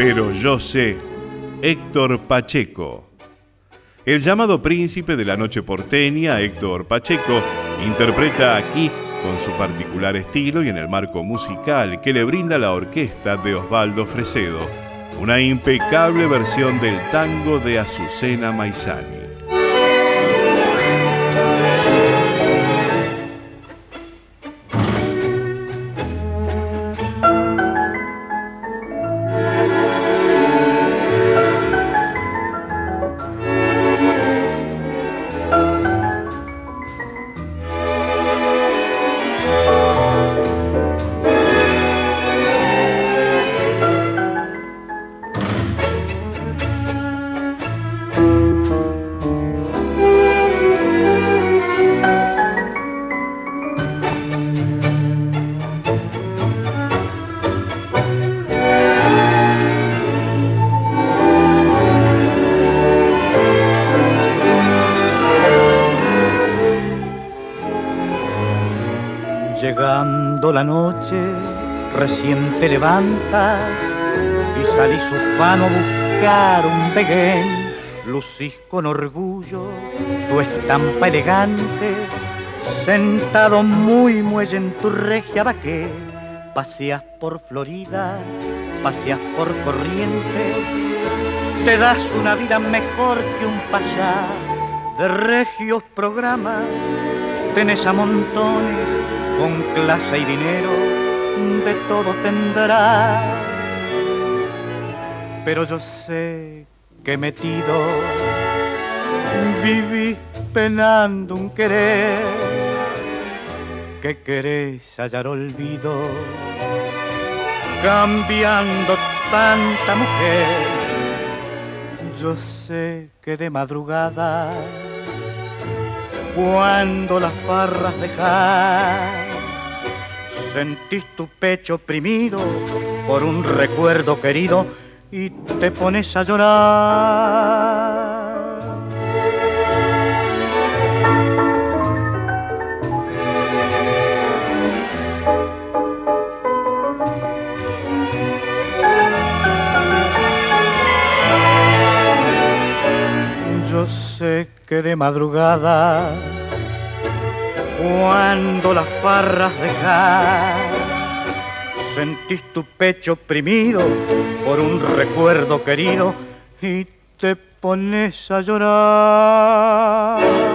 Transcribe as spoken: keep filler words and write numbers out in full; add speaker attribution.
Speaker 1: Pero yo sé, Héctor Pacheco. El llamado príncipe de la noche porteña, Héctor Pacheco, interpreta aquí con su particular estilo y en el marco musical que le brinda la orquesta de Osvaldo Fresedo, una impecable versión del tango de Azucena Maizani.
Speaker 2: Llegando la noche, recién te levantas y salís ufano a buscar un veguén. Lucís con orgullo tu estampa elegante, sentado muy muelle en tu regia baqué. Paseas por Florida, paseas por Corrientes, te das una vida mejor que un payá. De regios programas tenés a montones, con clase y dinero de todo tendrás. Pero yo sé que metido vivís penando un querer, que querés hallar olvido cambiando tanta mujer. Yo sé que de madrugada, cuando las farras dejás, sentís tu pecho oprimido por un recuerdo querido y te pones a llorar. Yo sé que de madrugada, cuando las farras dejás, sentís tu pecho oprimido por un recuerdo querido y te pones a llorar.